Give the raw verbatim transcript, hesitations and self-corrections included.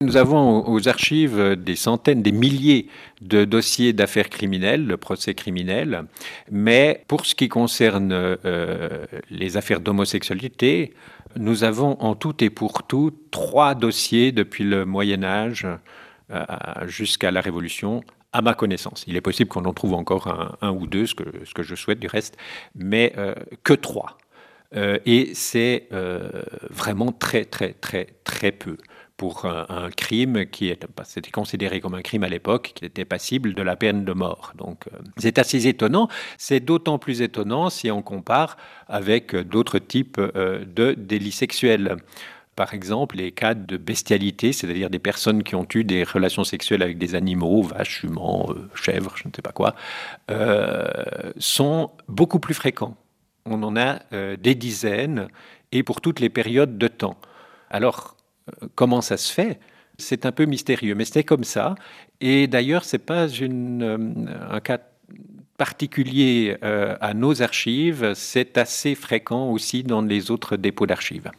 Nous avons aux archives des centaines, des milliers de dossiers d'affaires criminelles, de procès criminels, mais pour ce qui concerne euh, les affaires d'homosexualité, nous avons en tout et pour tout trois dossiers depuis le Moyen Âge euh, jusqu'à la Révolution, à ma connaissance. Il est possible qu'on en trouve encore un, un ou deux, ce que, ce que je souhaite du reste, mais euh, que trois. Euh, et c'est euh, vraiment très, très, très, très peu pour un, un crime qui était, c'était considéré comme un crime à l'époque, qui était passible de la peine de mort. Donc, euh, c'est assez étonnant. C'est d'autant plus étonnant si on compare avec d'autres types euh, de délits sexuels. Par exemple, les cas de bestialité, c'est-à-dire des personnes qui ont eu des relations sexuelles avec des animaux, vaches, juments, euh, chèvres, je ne sais pas quoi, euh, sont beaucoup plus fréquents. On en a euh, des dizaines et pour toutes les périodes de temps. Alors, euh, comment ça se fait? C'est un peu mystérieux, mais c'était comme ça. Et d'ailleurs, ce n'est pas une, euh, un cas particulier euh, à nos archives, c'est assez fréquent aussi dans les autres dépôts d'archives.